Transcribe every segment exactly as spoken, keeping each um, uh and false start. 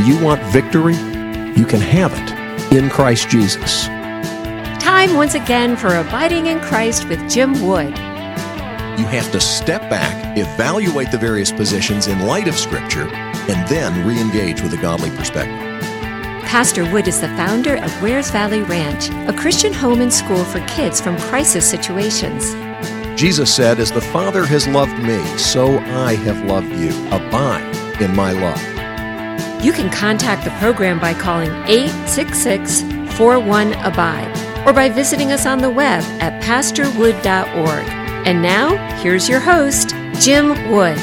you want victory? You can have it in Christ Jesus. Time once again for Abiding in Christ with Jim Wood. You have to step back, evaluate the various positions in light of Scripture, and then re-engage with a godly perspective. Pastor Wood is the founder of Wares Valley Ranch, a Christian home and school for kids from crisis situations. Jesus said, "As the Father has loved me, so I have loved you. Abide in my love." You can contact the program by calling eight six six, four one, abide or by visiting us on the web at pastor wood dot org. And now, here's your host, Jim Wood.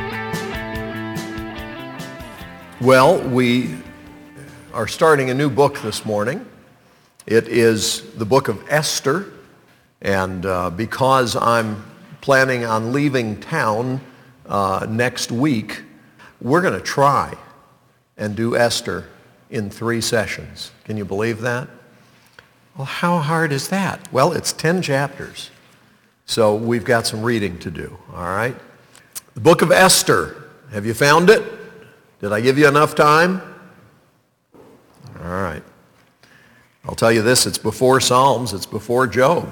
Well, we are starting a new book this morning. It is the book of Esther, and uh, because I'm planning on leaving town uh, next week, we're going to try and do Esther in three sessions. Can you believe that? Well, how hard is that? Well, it's ten chapters, so we've got some reading to do, all right? The book of Esther, have you found it? Did I give you enough time? All right. I'll tell you this, it's before Psalms, it's before Job.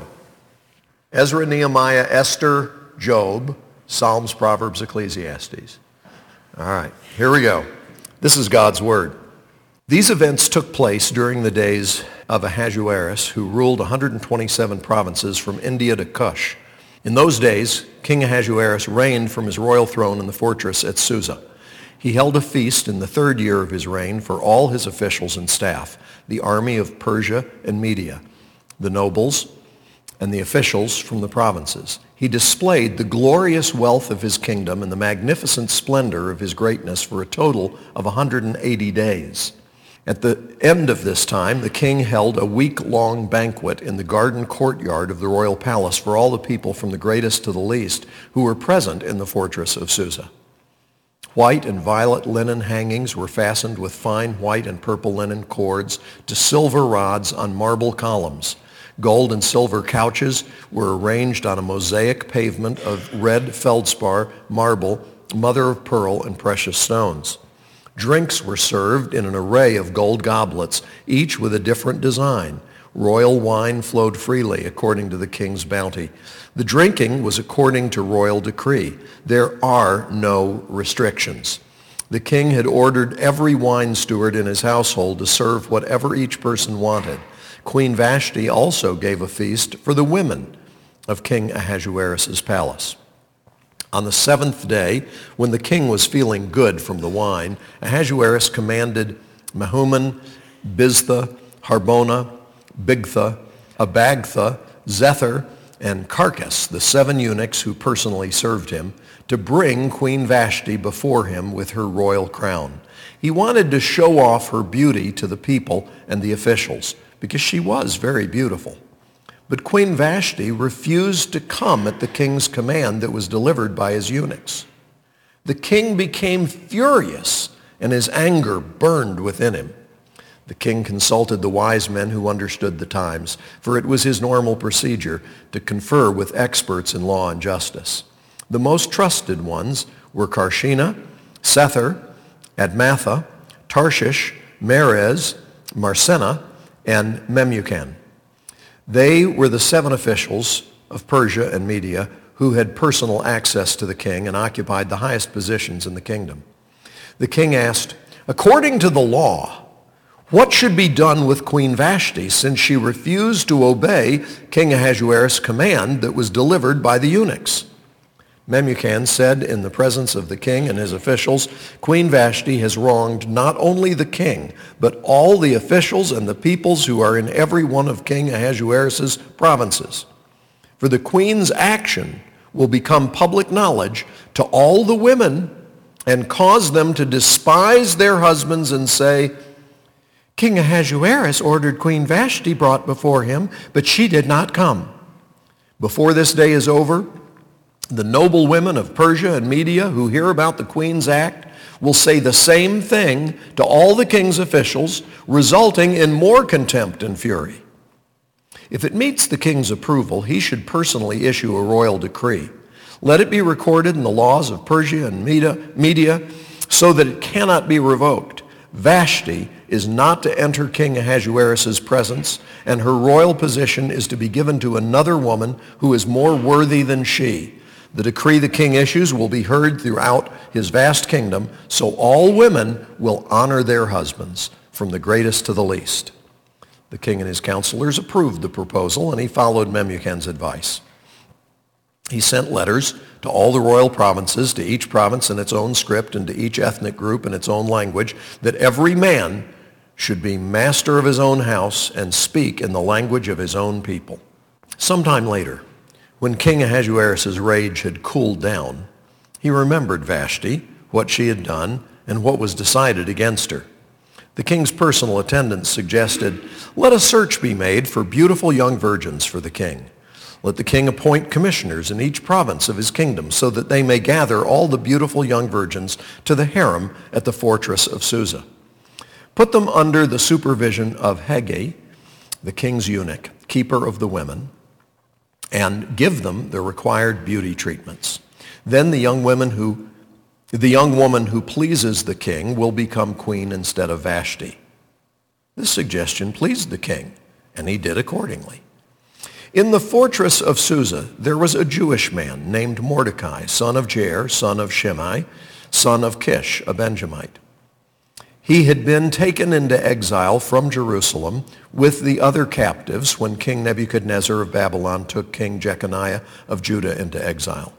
Ezra, Nehemiah, Esther, Job, Psalms, Proverbs, Ecclesiastes. All right, here we go. This is God's Word. These events took place during the days of Ahasuerus, who ruled one hundred twenty-seven provinces from India to Kush. In those days, King Ahasuerus reigned from his royal throne in the fortress at Susa. He held a feast in the third year of his reign for all his officials and staff, the army of Persia and Media, the nobles, and the officials from the provinces. He displayed the glorious wealth of his kingdom and the magnificent splendor of his greatness for a total of one hundred eighty days. At the end of this time, the king held a week-long banquet in the garden courtyard of the royal palace for all the people from the greatest to the least who were present in the fortress of Susa. White and violet linen hangings were fastened with fine white and purple linen cords to silver rods on marble columns. Gold and silver couches were arranged on a mosaic pavement of red feldspar, marble, mother of pearl, and precious stones. Drinks were served in an array of gold goblets, each with a different design. Royal wine flowed freely according to the king's bounty. The drinking was according to royal decree. There are no restrictions. The king had ordered every wine steward in his household to serve whatever each person wanted. Queen Vashti also gave a feast for the women of King Ahasuerus' palace. On the seventh day, when the king was feeling good from the wine, Ahasuerus commanded Mehuman, Biztha, Harbona, Bigtha, Abagtha, Zethar, and Carcass, the seven eunuchs who personally served him, to bring Queen Vashti before him with her royal crown. He wanted to show off her beauty to the people and the officials, because she was very beautiful. But Queen Vashti refused to come at the king's command that was delivered by his eunuchs. The king became furious, and his anger burned within him. The king consulted the wise men who understood the times, for it was his normal procedure to confer with experts in law and justice. The most trusted ones were Karshina, Sethar, Admatha, Tarshish, Meres, Marsena, and Memucan. They were the seven officials of Persia and Media who had personal access to the king and occupied the highest positions in the kingdom. The king asked, "According to the law, what should be done with Queen Vashti since she refused to obey King Ahasuerus' command that was delivered by the eunuchs?" Memucan said in the presence of the king and his officials, "Queen Vashti has wronged not only the king, but all the officials and the peoples who are in every one of King Ahasuerus' provinces. For the queen's action will become public knowledge to all the women and cause them to despise their husbands and say, 'King Ahasuerus ordered Queen Vashti brought before him, but she did not come.' Before this day is over, the noble women of Persia and Media who hear about the queen's act will say the same thing to all the king's officials, resulting in more contempt and fury. If it meets the king's approval, he should personally issue a royal decree. Let it be recorded in the laws of Persia and Media so that it cannot be revoked. Vashti is not to enter King Ahasuerus' presence, and her royal position is to be given to another woman who is more worthy than she. The decree the king issues will be heard throughout his vast kingdom, so all women will honor their husbands, from the greatest to the least." The king and his counselors approved the proposal, and he followed Memucan's advice. He sent letters to all the royal provinces, to each province in its own script and to each ethnic group in its own language, that every man should be master of his own house and speak in the language of his own people. Sometime later, when King Ahasuerus' rage had cooled down, he remembered Vashti, what she had done, and what was decided against her. The king's personal attendants suggested, "Let a search be made for beautiful young virgins for the king. Let the king appoint commissioners in each province of his kingdom so that they may gather all the beautiful young virgins to the harem at the fortress of Susa. Put them under the supervision of Hegai, the king's eunuch, keeper of the women, and give them the required beauty treatments. Then the young women who, the young woman who pleases the king will become queen instead of Vashti." This suggestion pleased the king, and he did accordingly. In the fortress of Susa, there was a Jewish man named Mordecai, son of Jair, son of Shimei, son of Kish, a Benjamite. He had been taken into exile from Jerusalem with the other captives when King Nebuchadnezzar of Babylon took King Jeconiah of Judah into exile.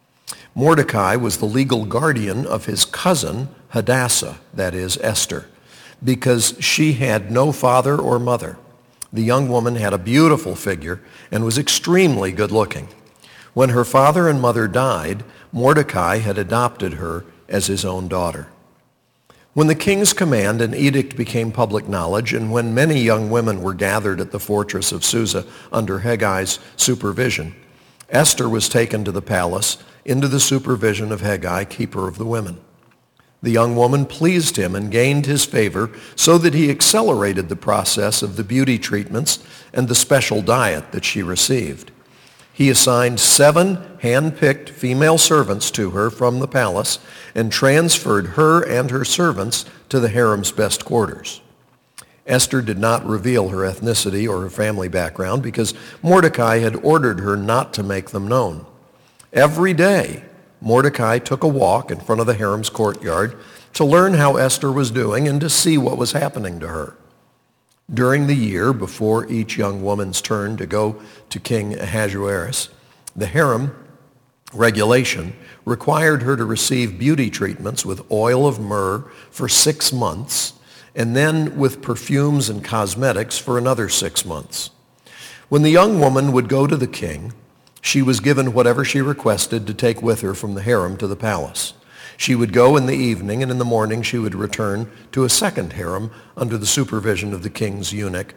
Mordecai was the legal guardian of his cousin Hadassah, that is, Esther, because she had no father or mother. The young woman had a beautiful figure and was extremely good-looking. When her father and mother died, Mordecai had adopted her as his own daughter. When the king's command and edict became public knowledge, and when many young women were gathered at the fortress of Susa under Hegai's supervision, Esther was taken to the palace into the supervision of Hegai, keeper of the women. The young woman pleased him and gained his favor so that he accelerated the process of the beauty treatments and the special diet that she received. He assigned seven hand-picked female servants to her from the palace and transferred her and her servants to the harem's best quarters. Esther did not reveal her ethnicity or her family background because Mordecai had ordered her not to make them known. Every day, Mordecai took a walk in front of the harem's courtyard to learn how Esther was doing and to see what was happening to her. During the year before each young woman's turn to go to King Ahasuerus, the harem regulation required her to receive beauty treatments with oil of myrrh for six months and then with perfumes and cosmetics for another six months. When the young woman would go to the king, she was given whatever she requested to take with her from the harem to the palace. She would go in the evening, and in the morning she would return to a second harem under the supervision of the king's eunuch,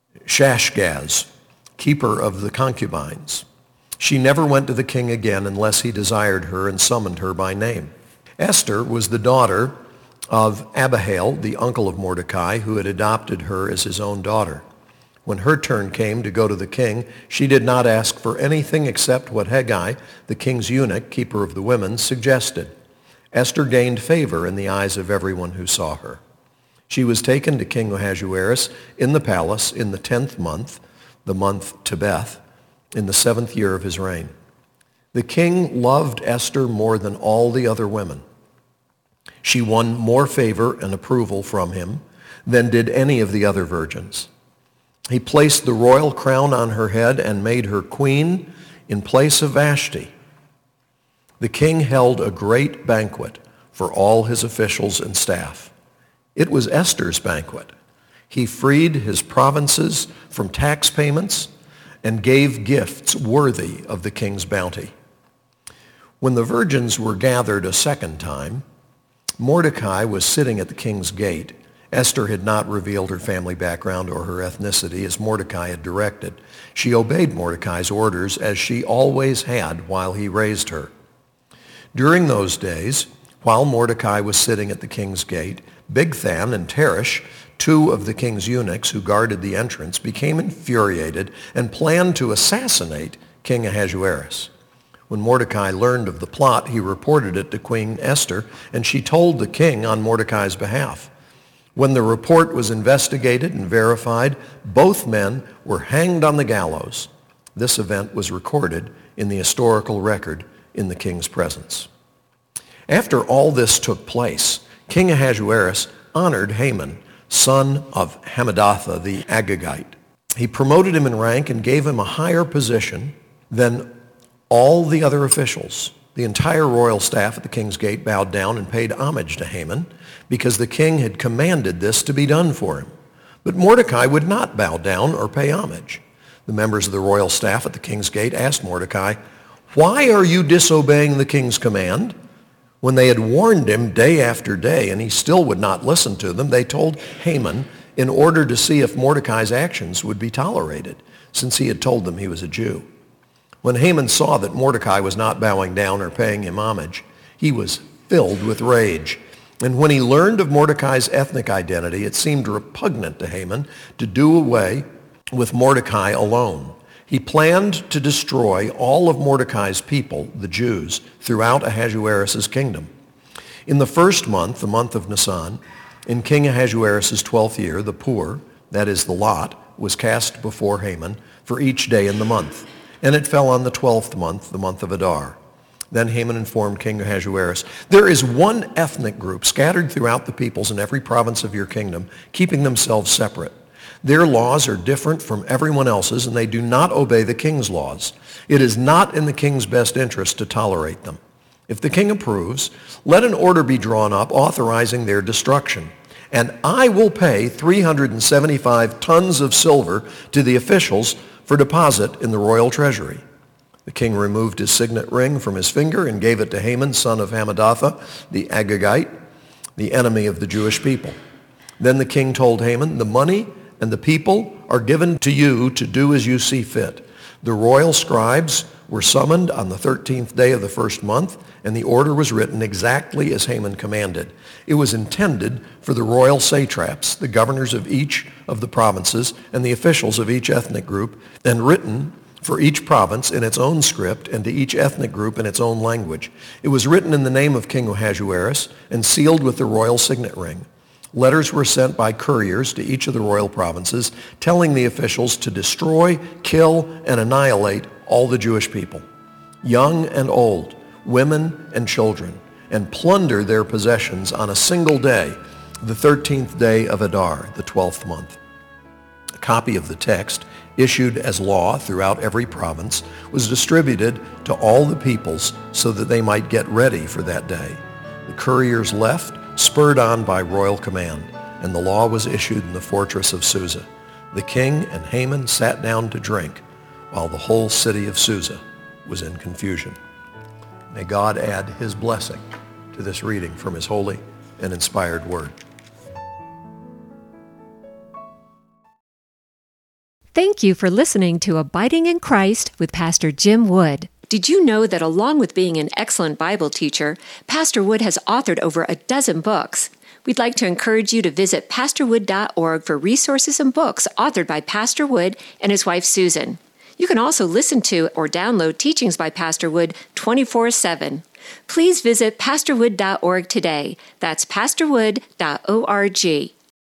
Shashgaz, keeper of the concubines. She never went to the king again unless he desired her and summoned her by name. Esther was the daughter of Abihail, the uncle of Mordecai, who had adopted her as his own daughter. When her turn came to go to the king, she did not ask for anything except what Hegai, the king's eunuch, keeper of the women, suggested. Esther gained favor in the eyes of everyone who saw her. She was taken to King Ahasuerus in the palace in the tenth month, the month Tebeth, in the seventh year of his reign. The king loved Esther more than all the other women. She won more favor and approval from him than did any of the other virgins. He placed the royal crown on her head and made her queen in place of Vashti. The king held a great banquet for all his officials and staff. It was Esther's banquet. He freed his provinces from tax payments and gave gifts worthy of the king's bounty. When the virgins were gathered a second time, Mordecai was sitting at the king's gate. Esther had not revealed her family background or her ethnicity as Mordecai had directed. She obeyed Mordecai's orders as she always had while he raised her. During those days, while Mordecai was sitting at the king's gate, Bigthan and Teresh, two of the king's eunuchs who guarded the entrance, became infuriated and planned to assassinate King Ahasuerus. When Mordecai learned of the plot, he reported it to Queen Esther, and she told the king on Mordecai's behalf. When the report was investigated and verified, both men were hanged on the gallows. This event was recorded in the historical record in the king's presence. After all this took place, King Ahasuerus honored Haman, son of Hammedatha the Agagite. He promoted him in rank and gave him a higher position than all the other officials. The entire royal staff at the king's gate bowed down and paid homage to Haman because the king had commanded this to be done for him. But Mordecai would not bow down or pay homage. The members of the royal staff at the king's gate asked Mordecai, "Why are you disobeying the king's command?" When they had warned him day after day and he still would not listen to them, they told Haman in order to see if Mordecai's actions would be tolerated, since he had told them he was a Jew. When Haman saw that Mordecai was not bowing down or paying him homage, he was filled with rage. And when he learned of Mordecai's ethnic identity, it seemed repugnant to Haman to do away with Mordecai alone. He planned to destroy all of Mordecai's people, the Jews, throughout Ahasuerus' kingdom. In the first month, the month of Nisan, in King Ahasuerus' twelfth year, the pur, that is the lot, was cast before Haman for each day in the month. And it fell on the twelfth month, the month of Adar. Then Haman informed King Ahasuerus, "There is one ethnic group scattered throughout the peoples in every province of your kingdom, keeping themselves separate. Their laws are different from everyone else's, and they do not obey the king's laws. It is not in the king's best interest to tolerate them. If the king approves, let an order be drawn up authorizing their destruction, and I will pay three hundred seventy-five tons of silver to the officials for deposit in the royal treasury." The king removed his signet ring from his finger and gave it to Haman, son of Hammedatha, the Agagite, the enemy of the Jewish people. Then the king told Haman, "The money and the people are given to you to do as you see fit." The royal scribes were summoned on the thirteenth day of the first month, and the order was written exactly as Haman commanded. It was intended for the royal satraps, the governors of each of the provinces, and the officials of each ethnic group, and written for each province in its own script and to each ethnic group in its own language. It was written in the name of King Ahasuerus and sealed with the royal signet ring. Letters were sent by couriers to each of the royal provinces, telling the officials to destroy, kill, and annihilate all the Jewish people, young and old, women and children, and plunder their possessions on a single day, the thirteenth day of Adar, the twelfth month. A copy of the text, issued as law throughout every province, was distributed to all the peoples so that they might get ready for that day. The couriers left, spurred on by royal command, and the law was issued in the fortress of Susa. The king and Haman sat down to drink, while the whole city of Susa was in confusion. May God add his blessing to this reading from his holy and inspired word. Thank you for listening to Abiding in Christ with Pastor Jim Wood. Did you know that along with being an excellent Bible teacher, Pastor Wood has authored over a dozen books? We'd like to encourage you to visit pastor wood dot org for resources and books authored by Pastor Wood and his wife Susan. You can also listen to or download teachings by Pastor Wood twenty-four seven. Please visit pastor wood dot org today. That's pastor wood dot org. To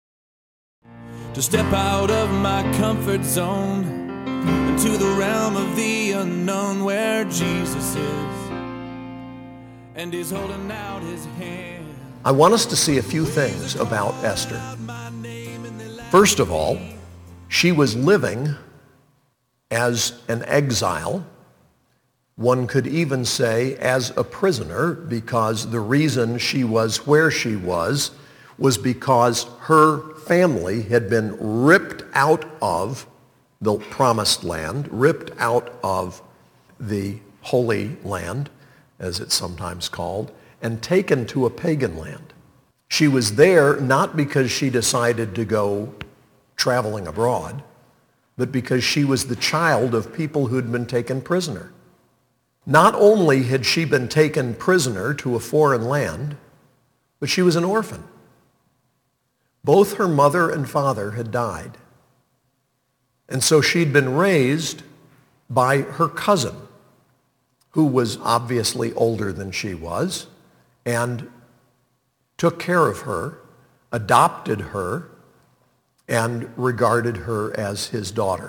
step out of my comfort zone into the realm of the unknown where Jesus is and he's holding out his hand. I want us to see a few things about Esther. First of all, she was living as an exile. One could even say as a prisoner, because the reason she was where she was was because her family had been ripped out of the promised land, ripped out of the Holy Land, as it's sometimes called, and taken to a pagan land. She was there not because she decided to go traveling abroad, but because she was the child of people who'd been taken prisoner. Not only had she been taken prisoner to a foreign land, but she was an orphan. Both her mother and father had died. And so she'd been raised by her cousin, who was obviously older than she was, and took care of her adopted her and regarded her as his daughter.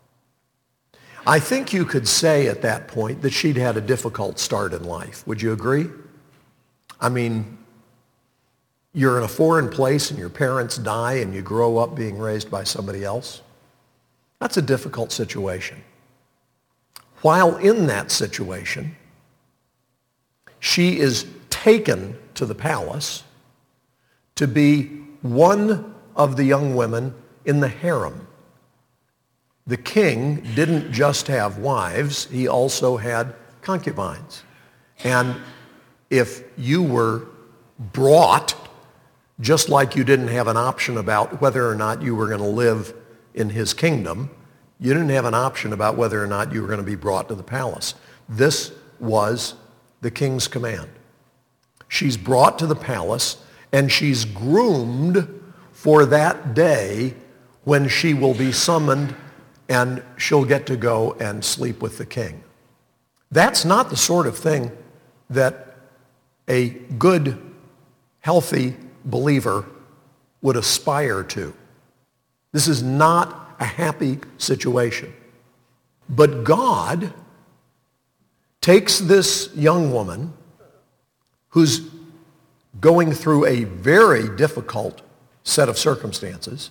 I think you could say at that point that she'd had a difficult start in life. Would you agree? I mean, you're in a foreign place and your parents die and you grow up being raised by somebody else. That's a difficult situation. While in that situation, she is taken to the palace to be one of the young women in the harem. The king didn't just have wives, he also had concubines. And if you were brought, just like you didn't have an option about whether or not you were going to live in his kingdom, you didn't have an option about whether or not you were going to be brought to the palace. This was the king's command. She's brought to the palace and she's groomed for that day when she will be summoned and she'll get to go and sleep with the king. That's not the sort of thing that a good, healthy believer would aspire to. This is not a happy situation. But God takes this young woman who's going through a very difficult set of circumstances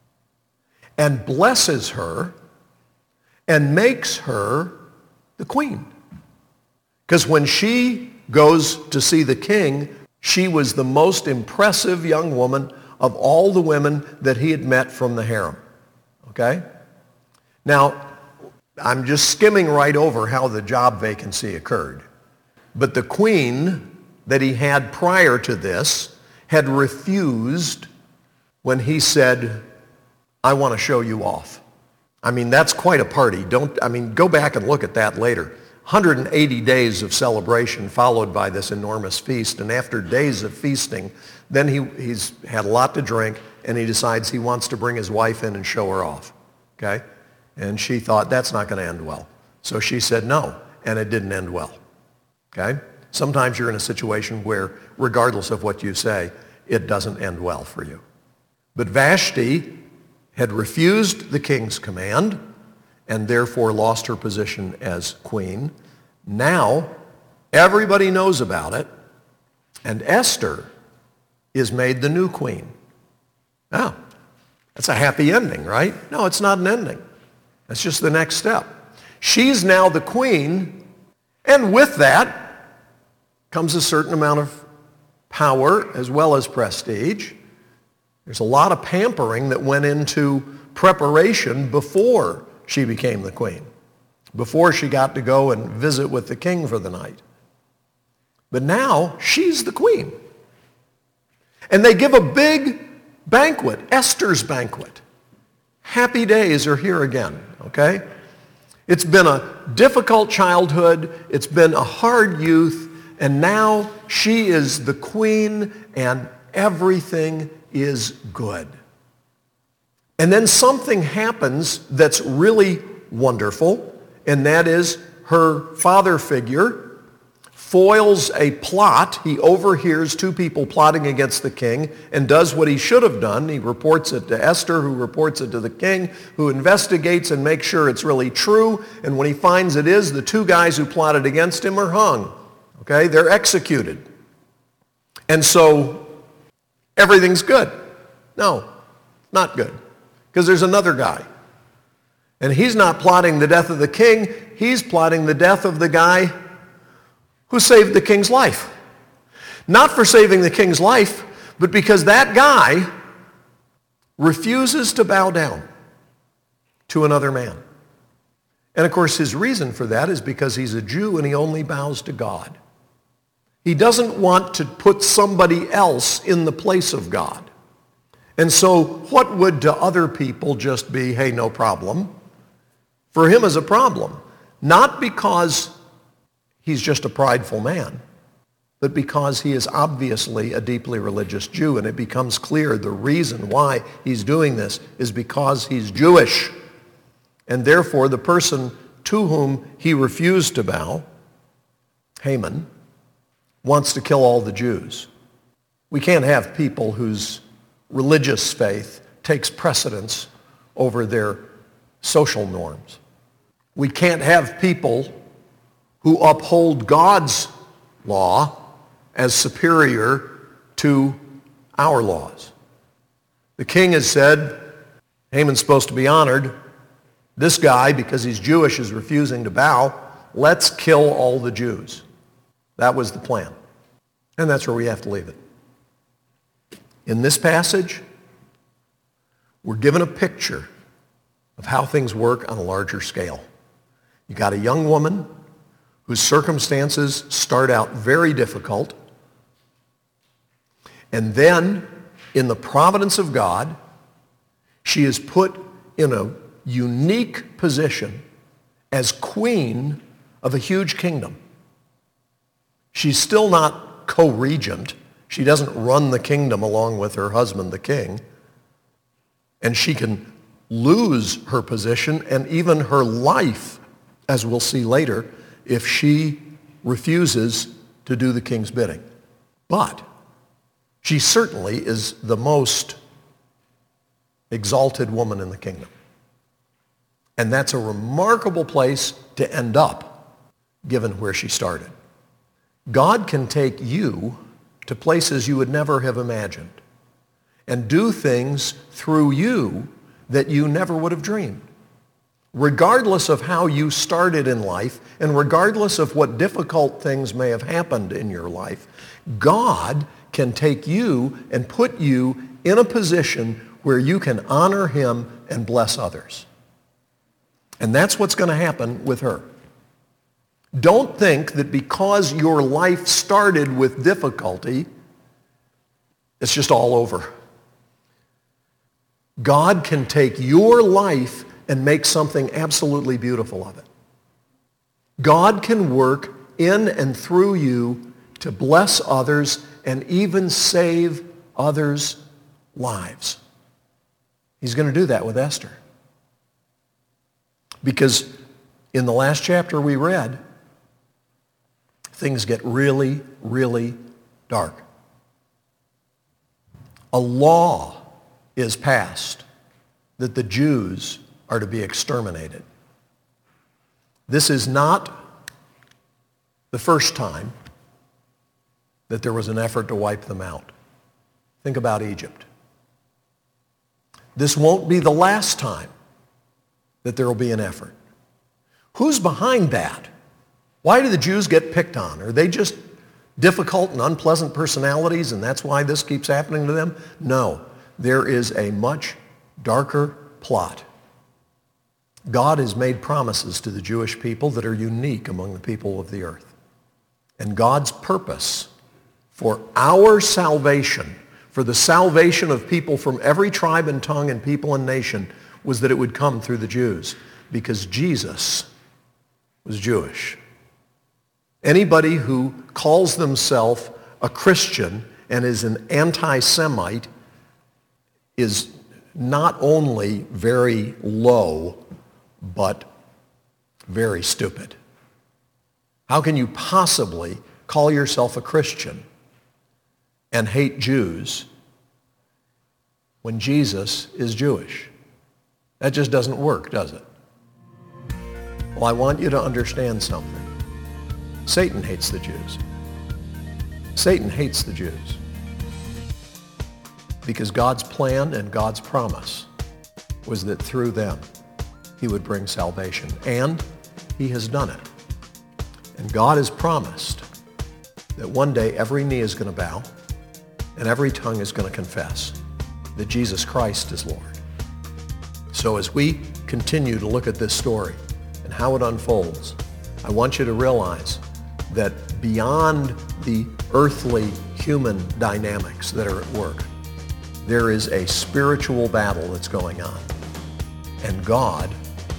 and blesses her and makes her the queen. Because when she goes to see the king, she was the most impressive young woman of all the women that he had met from the harem. Okay? Now, I'm just skimming right over how the job vacancy occurred. But the queen that he had prior to this had refused when he said, I want to show you off. I mean, that's quite a party. Don't, I mean, go back and look at that later. one hundred eighty days of celebration followed by this enormous feast. And after days of feasting, then he, he's had a lot to drink and he decides he wants to bring his wife in and show her off. Okay? And she thought, that's not going to end well. So she said no, and it didn't end well. Okay? Sometimes you're in a situation where, regardless of what you say, it doesn't end well for you. But Vashti had refused the king's command and therefore lost her position as queen. Now, everybody knows about it, and Esther is made the new queen. Now, that's a happy ending, right? No, it's not an ending. That's just the next step. She's now the queen, and with that comes a certain amount of power as well as prestige. There's a lot of pampering that went into preparation before she became the queen, before she got to go and visit with the king for the night. But now she's the queen. And they give a big banquet, Esther's banquet. Happy days are here again, okay? It's been a difficult childhood, it's been a hard youth, and now she is the queen and everything is good. And then something happens that's really wonderful, and that is her father figure foils a plot. He overhears two people plotting against the king and does what he should have done. He reports it to Esther, who reports it to the king, who investigates and makes sure it's really true. And when he finds it is, the two guys who plotted against him are hung. Okay? They're executed. And so everything's good. No, not good. Because there's another guy. And he's not plotting the death of the king. He's plotting the death of the guy who saved the king's life. Not for saving the king's life, but because that guy refuses to bow down to another man. And of course, his reason for that is because he's a Jew and he only bows to God. He doesn't want to put somebody else in the place of God. And so what would to other people just be, hey, no problem, for him is a problem. Not because he's just a prideful man, but because he is obviously a deeply religious Jew, and it becomes clear the reason why he's doing this is because he's Jewish. And therefore, the person to whom he refused to bow, Haman, wants to kill all the Jews. We can't have people whose religious faith takes precedence over their social norms. We can't have people who uphold God's law as superior to our laws. The king has said, Haman's supposed to be honored. This guy, because he's Jewish, is refusing to bow. Let's kill all the Jews. That was the plan. And that's where we have to leave it. In this passage, we're given a picture of how things work on a larger scale. You got a young woman whose circumstances start out very difficult, and then, in the providence of God, she is put in a unique position as queen of a huge kingdom. She's still not co-regent. She doesn't run the kingdom along with her husband, the king. And she can lose her position and even her life, as we'll see later, if she refuses to do the king's bidding. But she certainly is the most exalted woman in the kingdom. And that's a remarkable place to end up, given where she started. God can take you to places you would never have imagined and do things through you that you never would have dreamed. Regardless of how you started in life and regardless of what difficult things may have happened in your life, God can take you and put you in a position where you can honor him and bless others. And that's what's going to happen with her. Don't think that because your life started with difficulty, it's just all over. God can take your life and make something absolutely beautiful of it. God can work in and through you to bless others and even save others' lives. He's going to do that with Esther. Because in the last chapter we read, things get really, really dark. A law is passed that the Jews are to be exterminated. This is not the first time that there was an effort to wipe them out. Think about Egypt. This won't be the last time that there will be an effort. Who's behind that? Why do the Jews get picked on? Are they just difficult and unpleasant personalities and that's why this keeps happening to them? No, there is a much darker plot. God has made promises to the Jewish people that are unique among the people of the earth. And God's purpose for our salvation, for the salvation of people from every tribe and tongue and people and nation, was that it would come through the Jews, because Jesus was Jewish. Anybody who calls themselves a Christian and is an anti-Semite is not only very low, but very stupid. How can you possibly call yourself a Christian and hate Jews when Jesus is Jewish? That just doesn't work, does it? Well, I want you to understand something. Satan hates the Jews. Satan hates the Jews because God's plan and God's promise was that through them he would bring salvation, and he has done it. And God has promised that one day every knee is going to bow and every tongue is going to confess that Jesus Christ is Lord. So as we continue to look at this story and how it unfolds, I want you to realize that beyond the earthly human dynamics that are at work, there is a spiritual battle that's going on. And God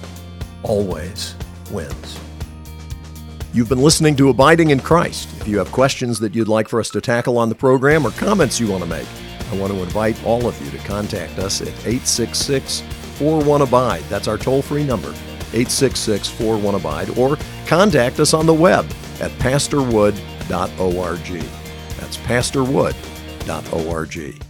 always wins. You've been listening to Abiding in Christ. If you have questions that you'd like for us to tackle on the program or comments you want to make, I want to invite all of you to contact us at eight six six, four one, abide. That's our toll-free number, eight six six, four one, abide, or contact us on the web at pastor wood dot org. That's pastor wood dot org.